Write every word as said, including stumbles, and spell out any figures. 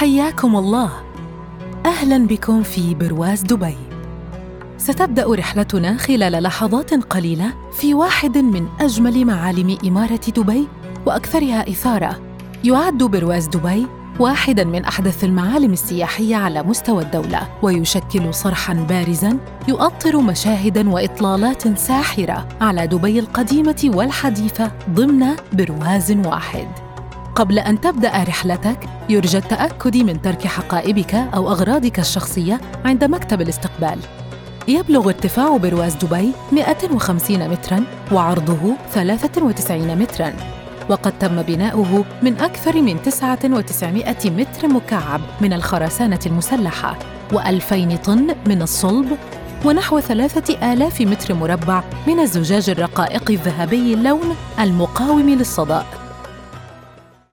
حياكم الله. أهلاً بكم في برواز دبي. ستبدأ رحلتنا خلال لحظات قليلة في واحد من أجمل معالم إمارة دبي وأكثرها إثارة. يعد برواز دبي واحداً من أحدث المعالم السياحية على مستوى الدولة، ويشكل صرحاً بارزاً يؤطر مشاهداً وإطلالات ساحرة على دبي القديمة والحديثة ضمن برواز واحد. قبل أن تبدأ رحلتك، يرجى التأكد من ترك حقائبك أو أغراضك الشخصية عند مكتب الاستقبال. يبلغ ارتفاع برواز دبي مئة وخمسين متراً وعرضه ثلاثة وتسعين متراً، وقد تم بناؤه من أكثر من تسعة وتسعمائة متر مكعب من الخرسانة المسلحة وألفين طن من الصلب ونحو ثلاثة آلاف متر مربع من الزجاج الرقائق الذهبي اللون المقاوم للصدأ.